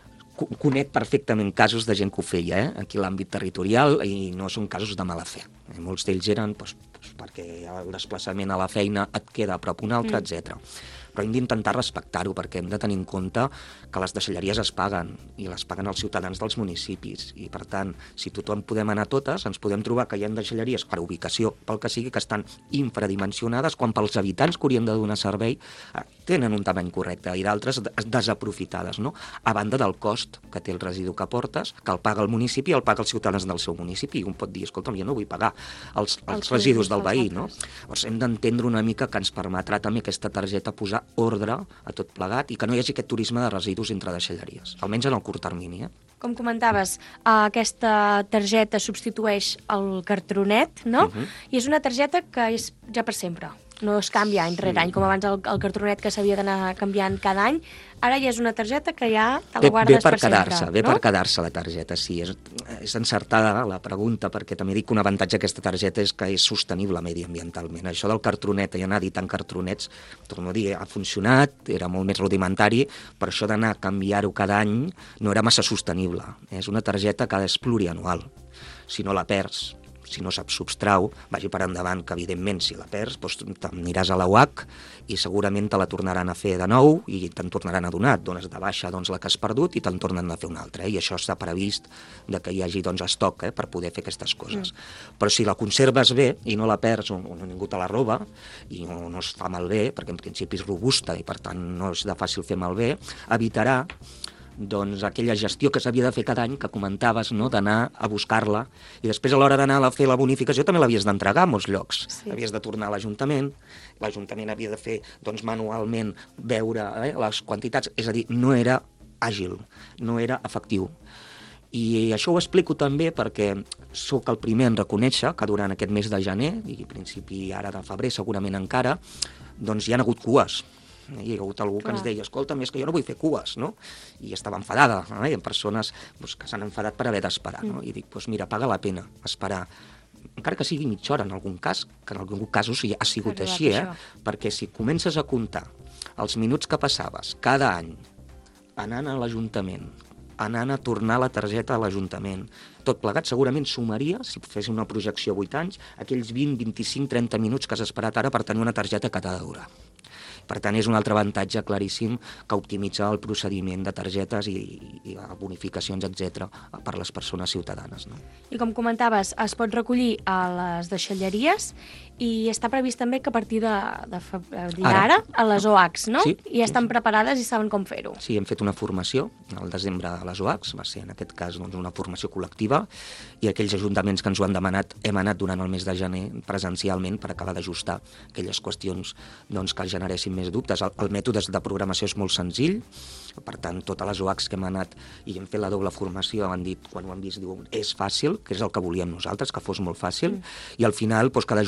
Conec perfectament casos de gent que ho feia, eh? Aquí a l'àmbit territorial, i no són casos de mala fe. Molts d'ells eren doncs, doncs, perquè el desplaçament a la feina et queda a prop un altre, mm. etcètera. Però hem d'intentar respectar-ho, perquè hem de tenir en compte que les deixalleries es paguen, i les paguen els ciutadans dels municipis, i per tant, si tothom podem anar a totes, ens podem trobar que hi ha deixalleries per ubicació, pel que sigui, que estan infradimensionades, quan pels habitants que haurien de donar servei eh, tenen un tamany correcte, i d'altres desaprofitades, no? A banda del cost que té el residu que portes, que el paga el municipi i el paga els ciutadans del seu municipi, i un pot dir, escolta'm, jo no vull pagar els, els, els residus del veí, no? Llavors hem d'entendre una mica que ens permetrà també aquesta targeta posar ordre a tot plegat i que no hi hagi aquest turisme de residus entre deixalleries, almenys en el curt termini. Eh? Com comentaves, aquesta targeta substitueix el cartronet, no? Uh-huh. I és una targeta que és ja per sempre. No es canvia any rere any, com abans el, el cartronet que s'havia d'anar canviant cada any. Ara ja és una targeta que ja te la guardes per, per sempre. Ve per quedar-se la targeta, sí. És, és encertada la pregunta, perquè també dic que un avantatge d'aquesta targeta és que és sostenible mediambientalment. Això del cartronet i anar editant cartronets, torno a dir, ha funcionat, era molt més rudimentari, però això d'anar a canviar-ho cada any no era massa sostenible. És una targeta que és plurianual. Si no la perds, si no saps substrau, vagi per endavant, que evidentment si la perds doncs t'aniràs a la U H i segurament te la tornaran a fer de nou i te'n tornaran a donar, et dones de baixa doncs, la que has perdut i te'n tornen a fer una altra, eh? I això està previst de que hi hagi doncs, estoc eh, per poder fer aquestes coses. Mm. Però si la conserves bé i no la perds o, o ningú te la roba i no, no es fa malbé, perquè en principi és robusta i per tant no és de fàcil fer malbé, evitarà doncs aquella gestió que s'havia de fer cada any, que comentaves, no? D'anar a buscar-la, i després a l'hora d'anar a fer la bonificació també l'havies d'entregar a molts llocs. Sí. Havies de tornar a l'Ajuntament, l'Ajuntament havia de fer doncs, manualment veure eh, les quantitats, és a dir, no era àgil, no era efectiu. I això ho explico també perquè sóc el primer en reconèixer que durant aquest mes de gener, i a principi ara de febrer segurament encara, doncs hi ha hagut cues. Hi ha hagut algú que ens deia, escolta, és que jo no vull fer cues, no? I estava enfadada, no? Hi ha persones doncs, que s'han enfadat per haver d'esperar, no? I dic, doncs mira, paga la pena esperar, encara que sigui mitja hora en algun cas, que en algun cas ha sigut així, eh? Perquè si comences a comptar els minuts que passaves cada any anant a l'Ajuntament, anant a tornar la targeta a l'Ajuntament, tot plegat segurament sumaria, si fes una projecció a vuit anys, aquells vint, vint-i-cinc, trenta minuts que has esperat ara per tenir una targeta que t'ha de durar. Per tant, és un altre avantatge claríssim que optimitza el procediment de targetes i, i bonificacions, etcètera, per les persones ciutadanes. No? I com comentaves, es pot recollir a les deixalleries i està previst també que a partir de, de febrer, ara, ara, a les O Hs, no? Sí, I estan sí. preparades i saben com fer-ho. Sí, hem fet una formació al desembre a les O Hs, va ser en aquest cas doncs, una formació col·lectiva, i aquells ajuntaments que ens ho han demanat hem anat durant el mes de gener presencialment per acabar d'ajustar aquelles qüestions doncs, que generessin més dubtes. El, el mètode de programació és molt senzill, per tant, totes les O Hs que hem anat i hem fet la doble formació han dit, quan ho han vist, diuen, és fàcil, que és el que volíem nosaltres, que fos molt fàcil, mm. i al final doncs, cada ajuntament ho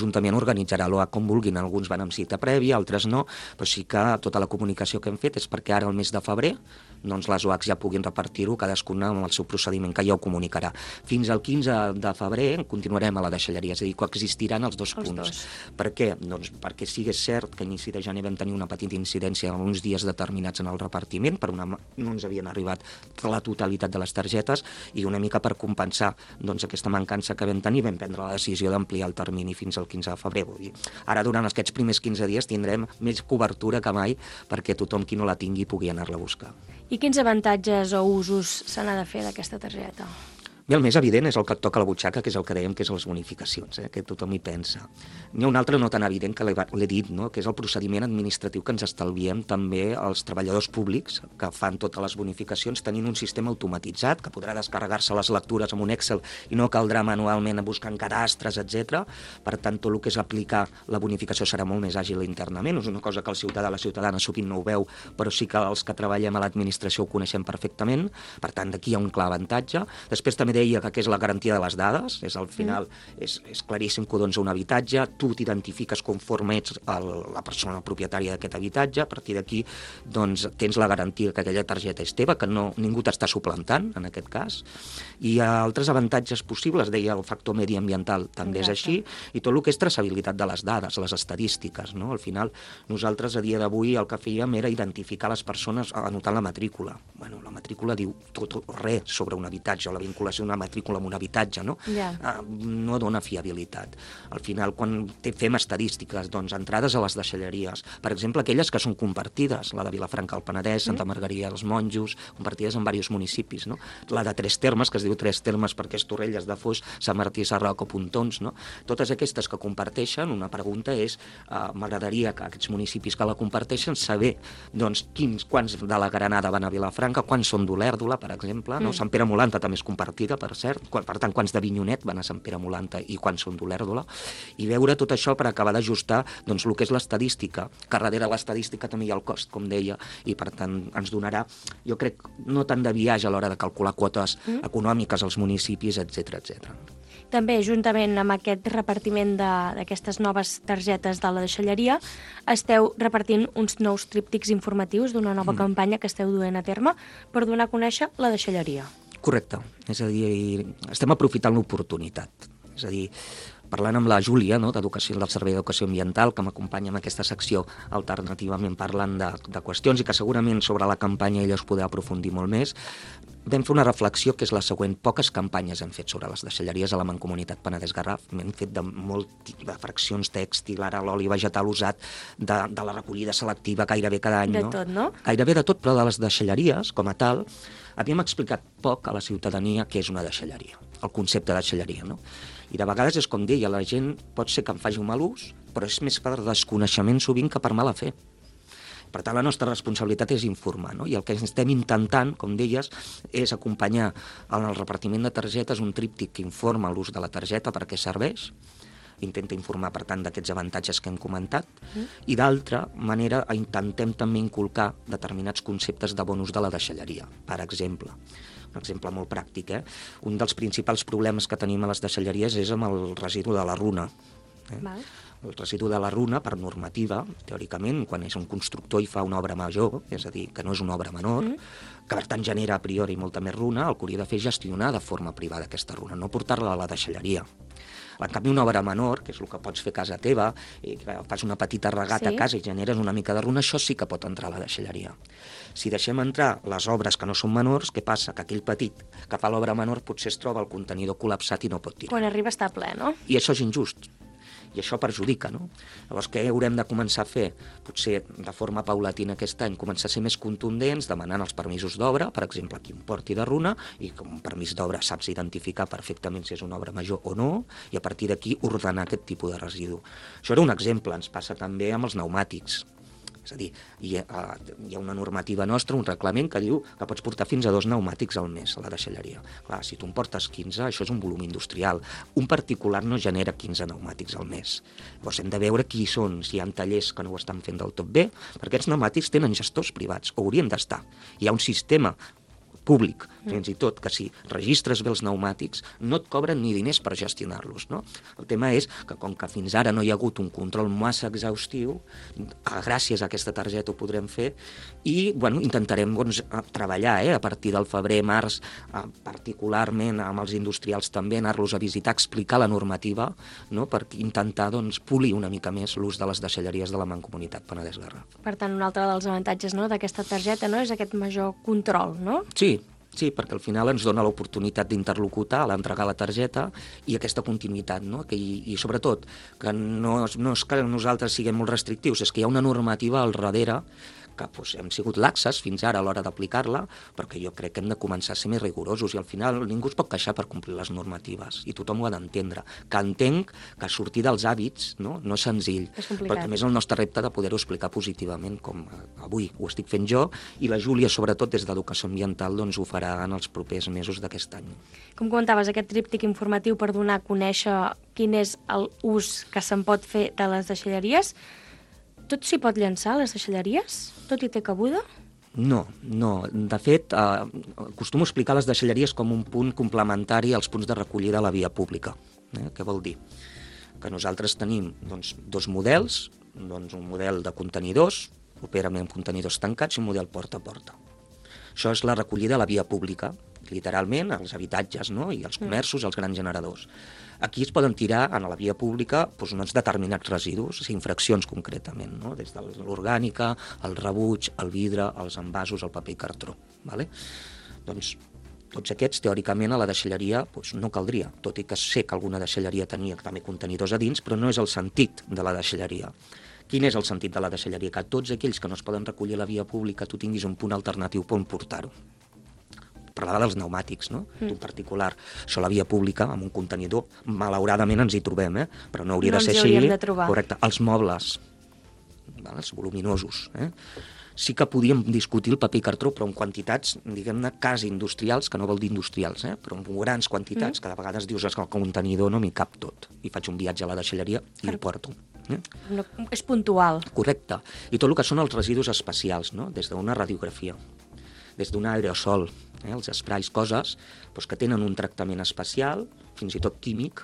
organitzarà l'O A com vulguin, alguns van amb cita prèvia, altres no, però sí que tota la comunicació que hem fet és perquè ara, al mes de febrer, doncs les O A Cs ja puguin repartir-ho, cadascuna amb el seu procediment, que ja ho comunicarà. Fins al quinze de febrer continuarem a la deixalleria, és a dir, coexistiran els dos els punts. Dos. Per què? Doncs perquè sí que és cert que a inici de gener vam tenir una petita incidència en uns dies determinats en el repartiment, per una... no ens havien arribat la totalitat de les targetes, i una mica per compensar doncs, aquesta mancança que vam tenir, vam prendre la decisió d'ampliar el termini fins al quinze de febrer. Vull dir, ara, durant aquests primers quinze dies, tindrem més cobertura que mai perquè tothom qui no la tingui pugui anar-la a buscar. I quins avantatges o usos se n'ha de fer d'aquesta targeta? Bé, el més evident és el que et toca a la butxaca, que és el que dèiem que és les bonificacions, eh? que tothom hi pensa. N'hi ha un altre no tan evident que l'he dit, no? que és el procediment administratiu que ens estalviem també als treballadors públics que fan totes les bonificacions tenint un sistema automatitzat que podrà descarregar-se les lectures amb un Excel i no caldrà manualment buscar cadastres, etcètera. Per tant, tot el que és aplicar la bonificació serà molt més àgil internament. És una cosa que el ciutadà, la ciutadana sovint no ho veu, però sí que els que treballem a l'administració ho coneixem perfectament. Per tant, d'aquí hi ha un clar avantatge. Després també deia que és la garantia de les dades, és al final mm. és, és claríssim que dones un habitatge, tu t'identifiques conforme ets el, la persona propietària d'aquest habitatge, a partir d'aquí doncs, tens la garantia que aquella targeta és teva, que no, ningú t'està suplantant, en aquest cas. I altres avantatges possibles, deia el factor mediambiental, també Exacte. És així, i tot el que és traçabilitat de les dades, les estadístiques, no? Al final, nosaltres a dia d'avui el que fèiem era identificar les persones anotant la matrícula. Bueno, la matrícula diu tot o res sobre un habitatge, o la vinculació d'una matrícula amb un habitatge, no? Yeah. Uh, no dona fiabilitat. Al final, quan te, fem estadístiques, doncs, entrades a les deixalleries, per exemple, aquelles que són compartides, la de Vilafranca al Penedès, Santa Margarida dels Monjos, compartides en diversos municipis, no? La de Tres Termes, que es diu Tres Termes perquè és Torrelles de Foix, Sant Martí Sarroca o Pontons, no? Totes aquestes que comparteixen, una pregunta és, uh, m'agradaria que aquests municipis que la comparteixen saber, doncs, quins, quants de la Granada van a Vilafranca, quants són d'Olèrdola, per exemple, no? Mm. Sant Pere Molanta també és compartida, per cert, per tant, quants d'Avinyonet van a Sant Pere Molanta i quants són d'Olèrdola, i veure tot això per acabar d'ajustar doncs, el que és l'estadística, que darrere l'estadística també hi ha el cost, com deia, i per tant ens donarà, jo crec, no tant de viatge a l'hora de calcular quotes mm. econòmiques als municipis, etcètera, etcètera. També, juntament amb aquest repartiment d'aquestes noves targetes de la deixalleria, esteu repartint uns nous tríptics informatius d'una nova mm. campanya que esteu duent a terme per donar a conèixer la deixalleria. Correcte, és a dir, estem aprofitant l'oportunitat, és a dir, parlant amb la Júlia, no, d'Educació del Servei d'Educació Ambiental, que m'acompanya en aquesta secció alternativament parlant de, de qüestions i que segurament sobre la campanya ella es podrà aprofundir molt més, vam fer una reflexió que és la següent. Poques campanyes hem fet sobre les deixalleries a la Mancomunitat Penedès-Garraf. Hem fet de, molt, de fraccions tèxtil, ara l'oli vegetal usat, de, de la recollida selectiva gairebé cada any. De no? tot, no? Gairebé de tot, però de les deixalleries, com a tal, havíem explicat poc a la ciutadania què és una deixalleria, el concepte de deixalleria, no? I de vegades és com deia, la gent pot ser que en faci un mal ús, però és més per desconeixement sovint que per mala fe. Per tant, la nostra responsabilitat és informar, no? I el que estem intentant, com deies, és acompanyar en el repartiment de targetes un tríptic que informa l'ús de la targeta, per què serveix, intenta informar, per tant, d'aquests avantatges que hem comentat, mm. i d'altra manera intentem també inculcar determinats conceptes de bon ús de la deixalleria. Per exemple, un exemple molt pràctic, eh? Un dels principals problemes que tenim a les deixalleries és amb el residu de la runa. Eh? Val. El residu de la runa, per normativa, teòricament, quan és un constructor i fa una obra major, és a dir, que no és una obra menor, mm. que per tant genera a priori molta més runa, el que hauria de fer és gestionar de forma privada aquesta runa, no portar-la a la deixalleria. En canvi, una obra menor, que és el que pots fer a casa teva, i que fas una petita regata sí. a casa i generes una mica de runa, això sí que pot entrar a la deixalleria. Si deixem entrar les obres que no són menors, què passa? Que aquell petit que fa l'obra menor potser es troba el contenidor col·lapsat i no pot tirar. Quan arriba està ple, no? I això és injust. I això perjudica, no? Llavors, què haurem de començar a fer? Potser de forma paulatina aquest any, començar a ser més contundents, demanant els permisos d'obra, per exemple, qui em porti de runa, i com un permís d'obra saps identificar perfectament si és una obra major o no, i a partir d'aquí ordenar aquest tipus de residu. Això era un exemple, ens passa també amb els pneumàtics. És a dir, hi ha, hi ha una normativa nostra, un reglament que diu que pots portar fins a dos pneumàtics al mes a la deixalleria. Clar, si tu en portes quinze, això és un volum industrial. Un particular no genera quinze pneumàtics al mes. Llavors hem de veure qui són, si hi ha tallers que no ho estan fent del tot bé, perquè aquests pneumàtics tenen gestors privats, o haurien d'estar. Hi ha un sistema públic, fins i tot que si registres bé els pneumàtics no et cobren ni diners per gestionar-los, no? El tema és que com que fins ara no hi ha hagut un control massa exhaustiu, gràcies a aquesta targeta ho podrem fer i bueno, intentarem doncs, treballar eh, a partir del febrer, març, particularment amb els industrials també, anar-los a visitar, explicar la normativa, no? Per intentar doncs, polir una mica més l'ús de les deixalleries de la Mancomunitat Penedès-Garraf. Per tant, un altre dels avantatges no, d'aquesta targeta no, és aquest major control, no? Sí, sí, perquè al final ens dona l'oportunitat d'interlocutar, a l'entregar la targeta i aquesta continuïtat, no? Que, i, i sobretot que no, no és que nosaltres siguem molt restrictius, és que hi ha una normativa al darrere que doncs, hem sigut laxes fins ara a l'hora d'aplicar-la, perquè jo crec que hem de començar a ser més rigorosos i al final ningú es pot queixar per complir les normatives i tothom ho ha d'entendre. Que entenc que sortir dels hàbits no, no és senzill, és però també és el nostre repte de poder-ho explicar positivament, com avui ho estic fent jo i la Júlia, sobretot des d'Educació Ambiental, doncs, ho farà en els propers mesos d'aquest any. Com comentaves, aquest tríptic informatiu per donar a conèixer quin és l'ús que se'n pot fer de les deixalleries, tot s'hi pot llançar, les deixalleries? Tot hi té cabuda? No, no. De fet, eh, acostumo a explicar les deixalleries com un punt complementari als punts de recollida a la via pública. Eh? Què vol dir? Que nosaltres tenim doncs, dos models, doncs, un model de contenidors, operament amb contenidors tancats, i un model porta a porta. Això és la recollida a la via pública, literalment, als habitatges no? I als comerços, als grans generadors. Aquí es poden tirar a la via pública doncs, uns determinats residus, infraccions concretament, no? Des de l'orgànica, el rebuig, el vidre, els envasos, el paper i cartró. Vale? Doncs tots aquests, teòricament, a la deixalleria doncs, no caldria, tot i que sé que alguna deixalleria tenia també contenidors a dins, però no és el sentit de la deixalleria. Quin és el sentit de la deixalleria? Que tots aquells que no es poden recollir a la via pública tu tinguis un punt alternatiu per on portar-ho. Parlava dels pneumàtics, no? Mm. En particular, això a la via pública, amb un contenidor, malauradament ens hi trobem, eh? Però no hauria no de ser així. De correcte. Els mobles, els voluminosos, eh? Sí que podíem discutir el paper i cartró, però en quantitats, diguem-ne, quasi industrials, que no vol dir industrials, eh? Però en grans quantitats, mm. que de vegades dius que el contenidor no m'hi cap tot. I faig un viatge a la deixalleria i per... el porto. Eh? No, és puntual. Correcte. I tot el que són els residus especials, no? Des d'una radiografia, des d'un aerosol, eh? Els esprais, coses doncs, que tenen un tractament especial, fins i tot químic,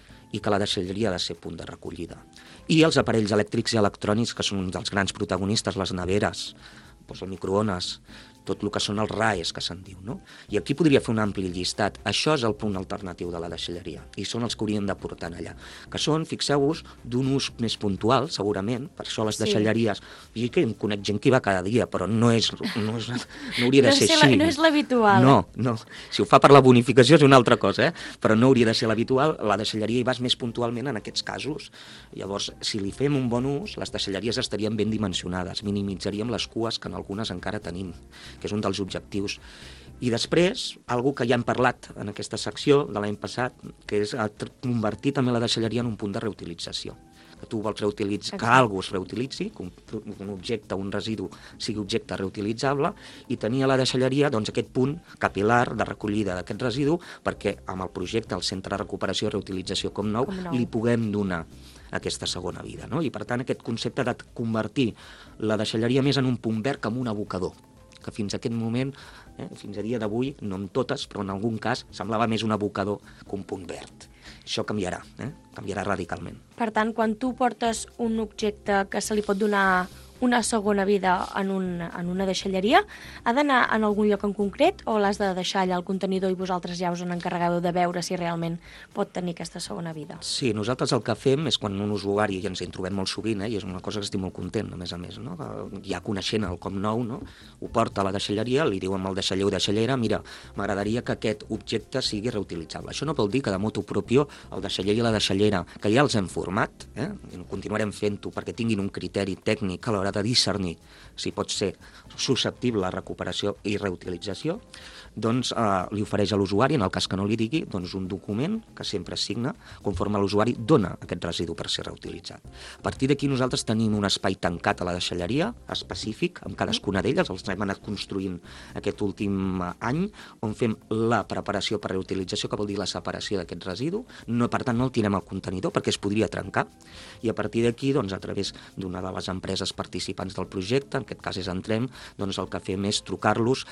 i que la deixalleria ha de ser punt de recollida. I els aparells elèctrics i electrònics, que són uns dels grans protagonistes, les neveres, doncs el microones, tot el que són els R A Es, que se'n diu, no? I aquí podria fer un ampli llistat. Això és el punt alternatiu de la deixalleria, i són els que hauríem de portar allà. Que són, fixeu-vos, d'un ús més puntual, segurament, per això les deixalleries... Sí. I que em conec gent que hi va cada dia, però no, és, no, és, no hauria de no ser així. La, no és l'habitual. No, no. Si ho fa per la bonificació és una altra cosa, eh? Però no hauria de ser l'habitual. La deixalleria hi vas més puntualment en aquests casos. Llavors, si li fem un bon ús, les deixalleries estarien ben dimensionades, minimitzaríem les cues que en algunes encara tenim, que és un dels objectius. I després, algo que ja hem parlat en aquesta secció de l'any passat, que és convertir també la deixalleria en un punt de reutilització. Que tu vols reutilitzar, que algú es reutilitzi, que un, un objecte, un residu sigui objecte reutilitzable, i tenir a la deixalleria doncs, aquest punt capil·lar de recollida d'aquest residu perquè amb el projecte, el Centre de Recuperació i Reutilització Com Nou, Com nou. li puguem donar aquesta segona vida. No? I per tant aquest concepte de convertir la deixalleria més en un punt verd que en un abocador, que fins a aquest moment, eh, fins a dia d'avui, no en totes, però en algun cas, semblava més un abocador que un punt verd. Això canviarà, eh? canviarà radicalment. Per tant, quan tu portes un objecte que se li pot donar una segona vida en, un, en una deixalleria, ha d'anar en algun lloc en concret o l'has de deixar allà al contenidor i vosaltres ja us en encarregueu de veure si realment pot tenir aquesta segona vida? Sí, nosaltres el que fem és quan un usuari, i ens hi trobem molt sovint, eh, i és una cosa que estic molt content, a més a més, no? Ja coneixent el Com Nou, no? Ho porta a la deixalleria, li diu amb el deixaller o deixallera, mira, m'agradaria que aquest objecte sigui reutilitzable. Això no vol dir que de motu propio el deixaller i la deixallera, que ja els hem format, eh, i continuarem fent-ho perquè tinguin un criteri tècnic a l'hora de discernir si pot ser susceptible a recuperació i reutilització, doncs eh, li ofereix a l'usuari, en el cas que no li digui, doncs un document que sempre es signa conforme l'usuari dona aquest residu per ser reutilitzat. A partir d'aquí nosaltres tenim un espai tancat a la deixalleria, específic, amb cadascuna d'elles, els hem anat construint aquest últim any, on fem la preparació per reutilització, que vol dir la separació d'aquest residu, no, per tant no el tirem al contenidor perquè es podria trencar, i a partir d'aquí, doncs, a través d'una de les empreses participants del projecte, en aquest cas és Entrem, doncs el que fem és trucar-los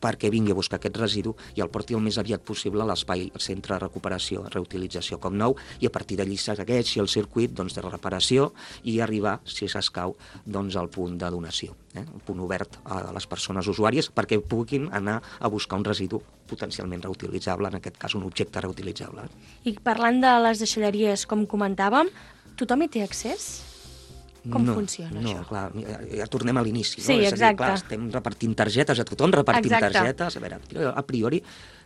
perquè vingui a buscar aquest residu i el porti el més aviat possible a l'espai, al centre de recuperació, reutilització com nou, i a partir d'allí segueixi el circuit doncs, de reparació i arribar, si s'escau, doncs, al punt de donació, eh? un punt obert a les persones usuàries perquè puguin anar a buscar un residu potencialment reutilitzable, en aquest cas un objecte reutilitzable. I parlant de les deixalleries, com comentàvem, tothom hi té accés? Com no, funciona no, això? No, clar, ja, ja tornem a l'inici. Sí, no? És exacte. a dir, clar, estem repartint targetes a tothom, repartint exacte. targetes. A veure, a priori,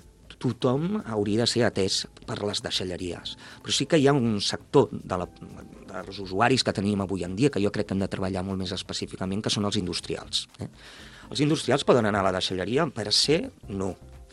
tothom hauria de ser atès per les deixalleries. Però sí que hi ha un sector de la, dels usuaris que tenim avui en dia que jo crec que hem de treballar molt més específicament, que són els industrials. Eh? Els industrials poden anar a la deixalleria? Per ser, no.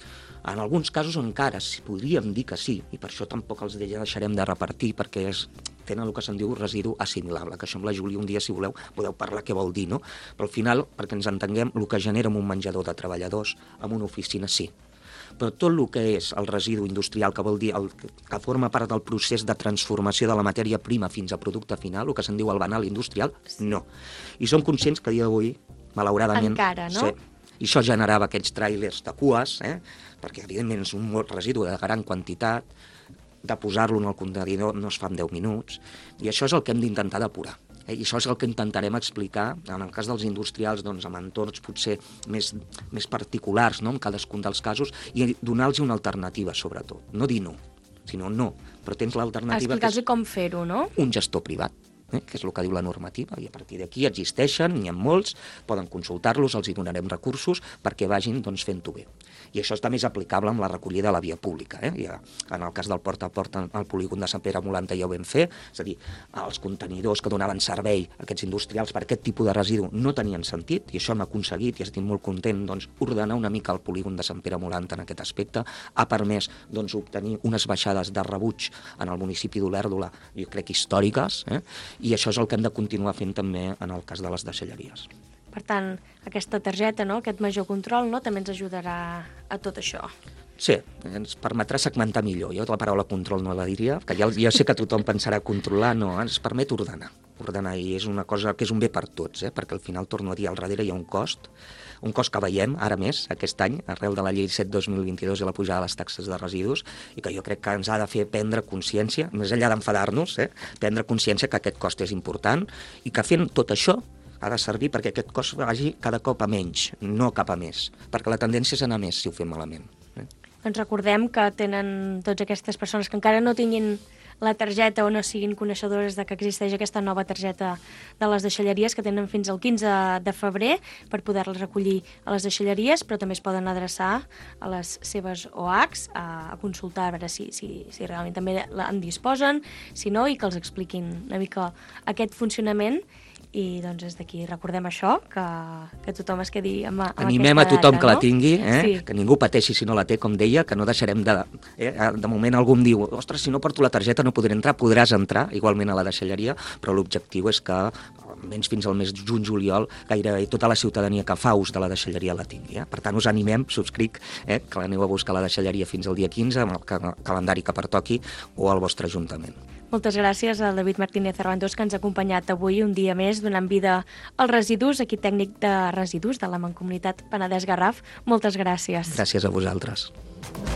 En alguns casos encara si podríem dir que sí, i per això tampoc els deixarem de repartir, perquè és, tenen el que se'n diu residu assimilable, que això amb la Júlia un dia, si voleu, podeu parlar què vol dir, no? Però al final, perquè ens entenguem, el que genera en un menjador de treballadors, en una oficina, sí. Però tot el que és el residu industrial, que vol dir el que forma part del procés de transformació de la matèria prima fins a producte final, el que se'n diu el banal industrial, no. I som conscients que a dia d'avui, malauradament... Encara, no? Sí, i això generava aquests tràilers de cues, eh? perquè evidentment és un residu de gran quantitat, de posar-lo en el contenidor no es fa en deu minuts, i això és el que hem d'intentar depurar. Eh? I això és el que intentarem explicar, en el cas dels industrials, doncs, amb entorns potser més, més particulars, no? en cadascun dels casos, i donar-los una alternativa, sobretot. No dir no, sinó no, però tens l'alternativa... Explicar-los com fer-ho, no? Un gestor privat. Eh, que és el que diu la normativa, i a partir d'aquí existeixen, n'hi ha molts, poden consultar-los, els hi donarem recursos perquè vagin doncs, fent-ho bé. I això també és aplicable amb la recollida a la via pública. Eh? Ja, en el cas del porta a porta al polígon de Sant Pere Molanta ja ho vam fer, és a dir, els contenidors que donaven servei a aquests industrials per aquest tipus de residu no tenien sentit, i això hem aconseguit, i estic molt content, doncs, ordenar una mica el polígon de Sant Pere Molanta en aquest aspecte, ha permès doncs, obtenir unes baixades de rebuig en el municipi d'Olèrdola, jo crec històriques, eh? i això és el que hem de continuar fent també en el cas de les deixalleries. Per tant, aquesta targeta, no? aquest major control, no? també ens ajudarà a tot això. Sí, ens permetrà segmentar millor. Jo la paraula control no la diria, que ja, ja sé que tothom pensarà controlar, no, ens permet ordenar. Ordenar, i és una cosa que és un bé per tots, eh? perquè al final, torno a dir, al darrere hi ha un cost, un cost que veiem ara més aquest any, arrel de la llei set dos mil vint-i-dos i la pujada de les taxes de residus, i que jo crec que ens ha de fer prendre consciència, més enllà d'enfadar-nos, eh? prendre consciència que aquest cost és important i que fent tot això ha de servir perquè aquest cost vagi cada cop a menys, no cap a més, perquè la tendència és anar a més si ho fem malament. Eh? Doncs recordem que tenen tots aquestes persones que encara no tinguin la targeta o no siguin coneixedores de que existeix aquesta nova targeta de les deixalleries, que tenen fins al quinze de febrer per poder-les recollir a les deixalleries, però també es poden adreçar a les seves O Hs a, a consultar a veure si, si, si realment també en disposen, si no, i que els expliquin una mica aquest funcionament. I doncs des d'aquí recordem això, que, que tothom es quedi amb, amb Animem aquesta a tothom data, que no? la tingui, eh? Sí. que ningú pateixi si no la té, com deia, que no deixarem de... Eh? De moment algú em diu, ostres, si no porto la targeta no podré entrar, podràs entrar igualment a la deixalleria, però l'objectiu és que almenys fins al mes de juny-juliol gairebé tota la ciutadania que fa ús de la deixalleria la tingui. Eh? Per tant, us animem, subscric, eh? que l'aneu a buscar a la deixalleria fins al dia quinze, amb el cal calendari que pertoqui, o al vostre ajuntament. Moltes gràcies al David Martínez Arbandos, que ens ha acompanyat avui un dia més donant vida als residus, equip tècnic de residus de la Mancomunitat Penedès Garraf. Moltes gràcies. Gràcies a vosaltres.